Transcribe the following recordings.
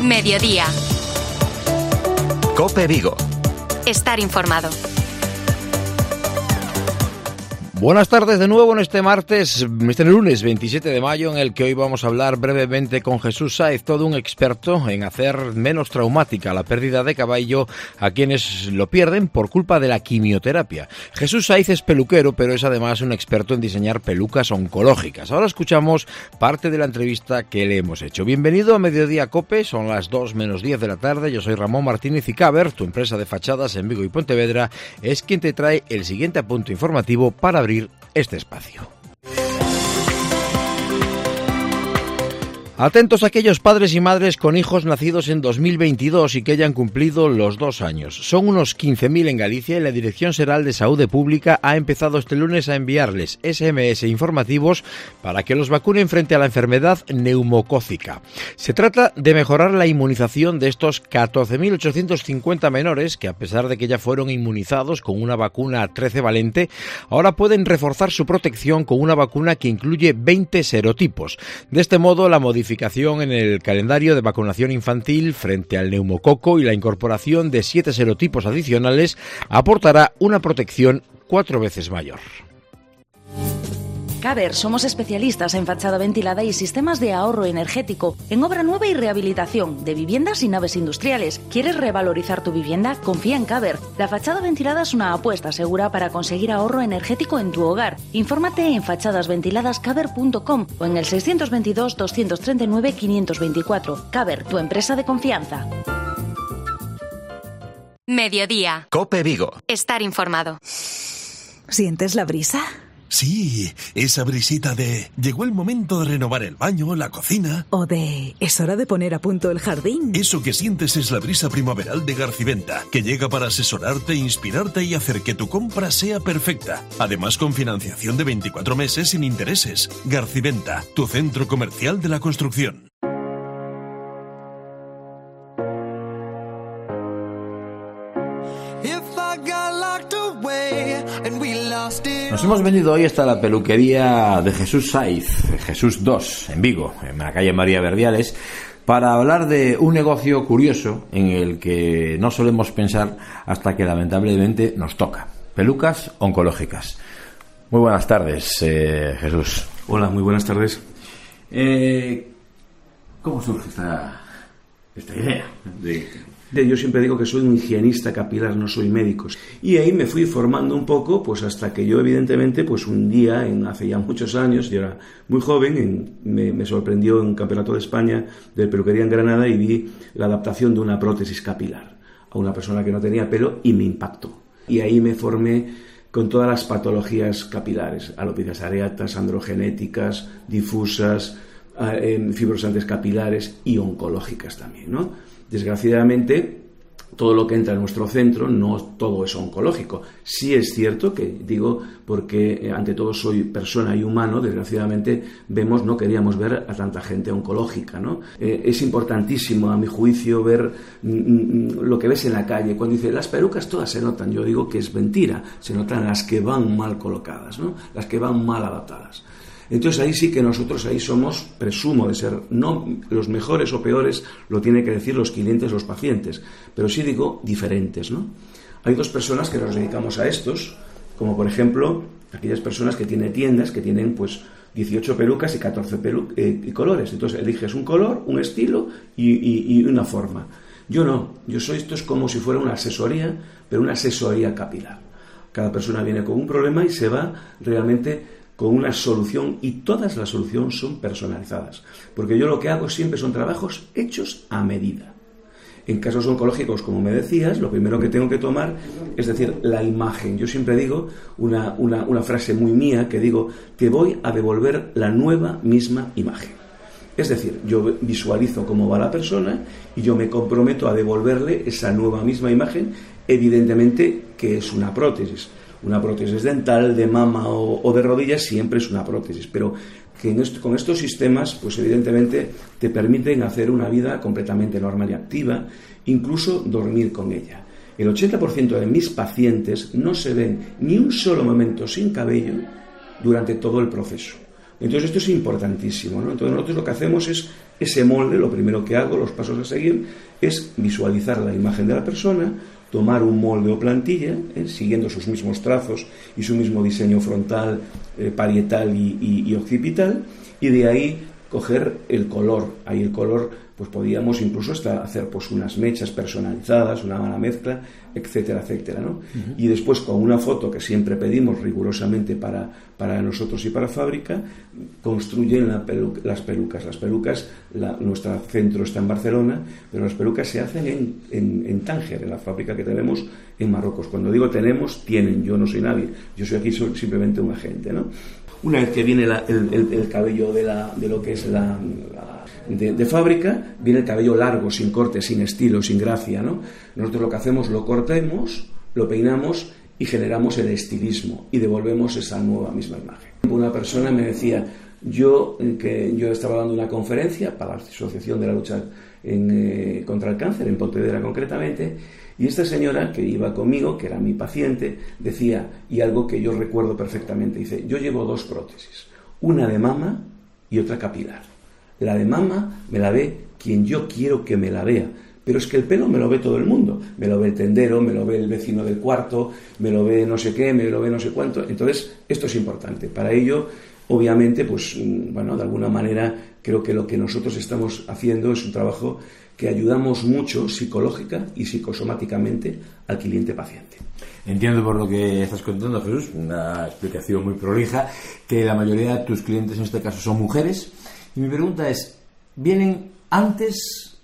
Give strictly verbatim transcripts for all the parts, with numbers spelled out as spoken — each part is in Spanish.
Mediodía. COPE Vigo. Estar informado. Buenas tardes de nuevo en este martes, este lunes veintisiete de mayo, en el que hoy vamos a hablar brevemente con Jesús Sáez, todo un experto en hacer menos traumática la pérdida de cabello a quienes lo pierden por culpa de la quimioterapia. Jesús Sáez es peluquero, pero es además un experto en diseñar pelucas oncológicas. Ahora escuchamos parte de la entrevista que le hemos hecho. Bienvenido a Mediodía COPE, son las dos menos diez de la tarde, yo soy Ramón Martínez y Caber, tu empresa de fachadas en Vigo y Pontevedra, es quien te trae el siguiente apunte informativo para abrir este espacio. Atentos a aquellos padres y madres con hijos nacidos en dos mil veintidós y que hayan cumplido los dos años. Son unos quince mil en Galicia y la Dirección Xeral de Saúde Pública ha empezado este lunes a enviarles ese eme ese informativos para que los vacunen frente a la enfermedad neumocócica. Se trata de mejorar la inmunización de estos catorce mil ochocientos cincuenta menores que, a pesar de que ya fueron inmunizados con una vacuna trece valente, ahora pueden reforzar su protección con una vacuna que incluye veinte serotipos. De este modo, la modificación en el calendario de vacunación infantil frente al neumococo y la incorporación de siete serotipos adicionales aportará una protección cuatro veces mayor. Caber, somos especialistas en fachada ventilada y sistemas de ahorro energético, en obra nueva y rehabilitación de viviendas y naves industriales. ¿Quieres revalorizar tu vivienda? Confía en Caber. La fachada ventilada es una apuesta segura para conseguir ahorro energético en tu hogar. Infórmate en fachadas ventiladas caber punto com o en el seiscientos veintidós, doscientos treinta y nueve, quinientos veinticuatro. Caber, tu empresa de confianza. Mediodía. COPE Vigo. Estar informado. ¿Sientes la brisa? Sí, esa brisita de llegó el momento de renovar el baño, la cocina. O de es hora de poner a punto el jardín. Eso que sientes es la brisa primaveral de Garciventa, que llega para asesorarte, inspirarte y hacer que tu compra sea perfecta. Además, con financiación de veinticuatro meses sin intereses. Garciventa, tu centro comercial de la construcción. Nos hemos venido hoy hasta la peluquería de Jesús Sáez, Jesús dos, en Vigo, en la calle María Verdiales, para hablar de un negocio curioso en el que no solemos pensar hasta que lamentablemente nos toca. Pelucas oncológicas. Muy buenas tardes, eh, Jesús. Hola, muy buenas tardes. Eh, ¿Cómo surge esta, esta idea? De... Yo siempre digo que soy un higienista capilar, no soy médico. Y ahí me fui formando un poco, pues hasta que yo evidentemente, pues un día, en, hace ya muchos años, yo era muy joven, en, me, me sorprendió en un campeonato de España de peluquería en Granada y vi la adaptación de una prótesis capilar a una persona que no tenía pelo y me impactó. Y ahí me formé con todas las patologías capilares, alopecias areatas, androgenéticas, difusas, eh, fibrosantes capilares y oncológicas también, ¿no? Desgraciadamente, todo lo que entra en nuestro centro no todo es oncológico. Sí es cierto que, digo, porque ante todo soy persona y humano, desgraciadamente vemos, no queríamos ver a tanta gente oncológica, ¿no? Eh, es importantísimo, a mi juicio, ver mm, lo que ves en la calle. Cuando dice, las pelucas todas se notan, yo digo que es mentira. Se notan las que van mal colocadas, ¿no? Las que van mal adaptadas. Entonces ahí sí que nosotros ahí somos, presumo de ser, no los mejores o peores, lo tienen que decir los clientes, los pacientes, pero sí digo diferentes, ¿no? Hay dos personas que nos dedicamos a estos, como por ejemplo aquellas personas que tienen tiendas, que tienen pues dieciocho pelucas y catorce pelu- eh, y colores. Entonces eliges un color, un estilo y, y, y una forma. Yo no, yo soy, esto es como si fuera una asesoría, pero una asesoría capilar. Cada persona viene con un problema y se va realmente con una solución, y todas las soluciones son personalizadas, porque yo lo que hago siempre son trabajos hechos a medida. En casos oncológicos, como me decías, lo primero que tengo que tomar es decir, la imagen. Yo siempre digo una, una, una frase muy mía que digo, te voy a devolver la nueva misma imagen. Es decir, yo visualizo cómo va la persona y yo me comprometo a devolverle esa nueva misma imagen, evidentemente que es una prótesis. Una prótesis dental, de mama o, o de rodillas siempre es una prótesis, pero que en esto, con estos sistemas, pues evidentemente te permiten hacer una vida completamente normal y activa, incluso dormir con ella. El ochenta por ciento de mis pacientes no se ven ni un solo momento sin cabello durante todo el proceso. Entonces esto es importantísimo, ¿no? Entonces nosotros lo que hacemos es ese molde, lo primero que hago, los pasos a seguir, es visualizar la imagen de la persona, tomar un molde o plantilla, ¿eh? siguiendo sus mismos trazos y su mismo diseño frontal, eh, parietal y, y, y occipital, y de ahí coger el color. Ahí el color, pues podíamos incluso hasta hacer pues unas mechas personalizadas, una mala mezcla, etcétera, etcétera, ¿no? Uh-huh. Y después con una foto que siempre pedimos rigurosamente para, para nosotros y para fábrica, construyen la pelu- las pelucas. Las pelucas, la, nuestro centro está en Barcelona, pero las pelucas se hacen en, en, en Tánger, en la fábrica que tenemos en Marruecos. Cuando digo tenemos, tienen, yo no soy nadie, yo soy aquí soy simplemente un agente, ¿no? Una vez que viene la, el, el, el cabello de, la, de lo que es la, la de, de fábrica, viene el cabello largo, sin corte, sin estilo, sin gracia, ¿no? Nosotros lo que hacemos, lo cortemos, lo peinamos y generamos el estilismo y devolvemos esa nueva misma imagen. Una persona me decía, yo, que yo estaba dando una conferencia para la Asociación de la Lucha en, eh, contra el Cáncer, en Pontevedra concretamente, y esta señora que iba conmigo, que era mi paciente, decía, y algo que yo recuerdo perfectamente, dice, yo llevo dos prótesis, una de mama y otra capilar. La de mama me la ve quien yo quiero que me la vea, pero es que el pelo me lo ve todo el mundo, me lo ve el tendero, me lo ve el vecino del cuarto, me lo ve no sé qué, me lo ve no sé cuánto. Entonces, esto es importante. Para ello, obviamente, pues, bueno, de alguna manera, creo que lo que nosotros estamos haciendo es un trabajo que ayudamos mucho psicológica y psicosomáticamente al cliente paciente. Entiendo por lo que estás contando, Jesús, una explicación muy prolija, que la mayoría de tus clientes en este caso son mujeres. Y mi pregunta es, ¿vienen antes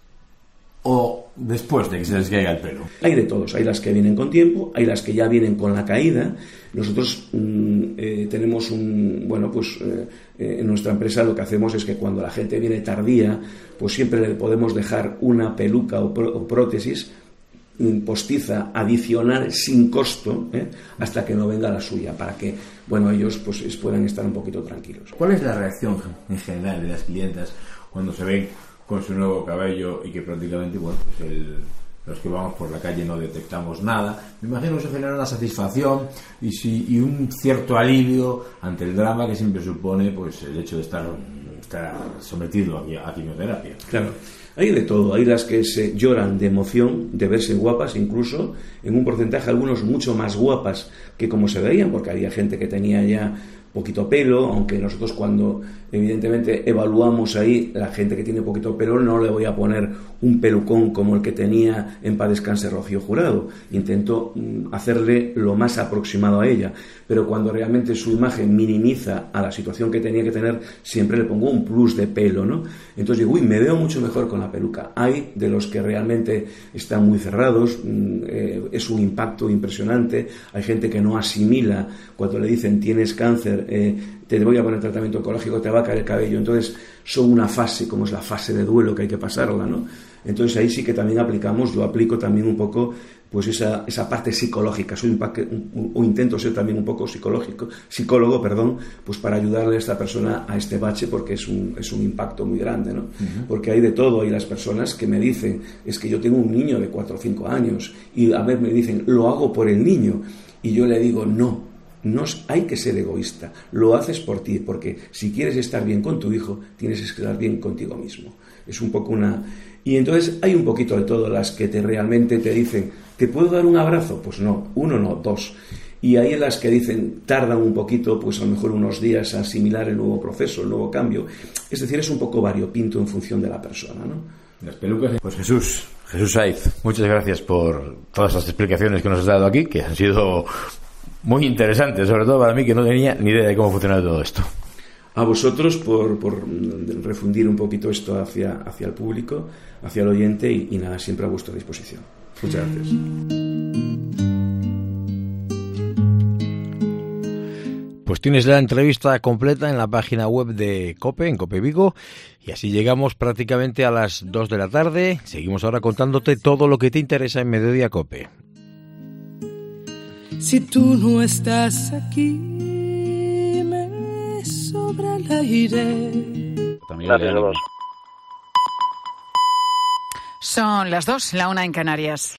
o después de que se les caiga el pelo? Hay de todos, hay las que vienen con tiempo, hay las que ya vienen con la caída. Nosotros mmm, eh, tenemos un, bueno, pues eh, en nuestra empresa lo que hacemos es que cuando la gente viene tardía, pues siempre le podemos dejar una peluca o, pró- o prótesis postiza adicional sin costo, ¿eh? hasta que no venga la suya, para que, bueno, ellos pues puedan estar un poquito tranquilos. ¿Cuál es la reacción en general de las clientas cuando se ven con su nuevo cabello y que prácticamente, bueno, pues el, los que vamos por la calle no detectamos nada? Me imagino que se genera una satisfacción y, si, y un cierto alivio ante el drama que siempre supone pues el hecho de estar, estar sometido a, a quimioterapia. Claro. Hay de todo, hay las que se lloran de emoción, de verse guapas, incluso en un porcentaje algunos mucho más guapas que como se veían, porque había gente que tenía ya poquito pelo, aunque nosotros cuando evidentemente evaluamos ahí la gente que tiene poquito pelo no le voy a poner un pelucón como el que tenía en paz descanse Rocío Jurado, intento hacerle lo más aproximado a ella, pero cuando realmente su imagen minimiza a la situación que tenía que tener, siempre le pongo un plus de pelo, ¿no? Entonces digo, uy, me veo mucho mejor con la peluca. Hay de los que realmente están muy cerrados, eh, es un impacto impresionante, hay gente que no asimila cuando le dicen tienes cáncer, eh, te voy a poner tratamiento oncológico, te va a caer el cabello. Entonces son una fase, como es la fase de duelo que hay que pasarla, ¿no? Entonces ahí sí que también aplicamos, yo aplico también un poco pues esa, esa parte psicológica, soy un, un, o intento ser también un poco psicológico, psicólogo, perdón, pues para ayudarle a esta persona a este bache, porque es un, es un impacto muy grande, ¿no? Uh-huh. Porque hay de todo, hay las personas que me dicen, es que yo tengo un niño de cuatro o cinco años, y a ver, me dicen, lo hago por el niño, y yo le digo, no, no hay que ser egoísta, lo haces por ti, porque si quieres estar bien con tu hijo, tienes que estar bien contigo mismo. Es un poco una... Y entonces hay un poquito de todo, las que te realmente te dicen, ¿te puedo dar un abrazo? Pues no, uno no, dos. Y hay en las que dicen, tardan un poquito, pues a lo mejor unos días a asimilar el nuevo proceso, el nuevo cambio. Es decir, es un poco variopinto en función de la persona, ¿no? Las pelucas. Pues Jesús, Jesús Saiz, muchas gracias por todas las explicaciones que nos has dado aquí, que han sido muy interesantes, sobre todo para mí, que no tenía ni idea de cómo funcionaba todo esto. A vosotros por, por refundir un poquito esto hacia, hacia el público, hacia el oyente, y, y nada, siempre a vuestra disposición. Muchas gracias. Pues tienes la entrevista completa en la página web de COPE, en COPE Vigo, y así llegamos prácticamente a las dos de la tarde. Seguimos ahora contándote todo lo que te interesa en Mediodía COPE. Si tú no estás aquí, me sobra el aire. Son las dos, la una en Canarias.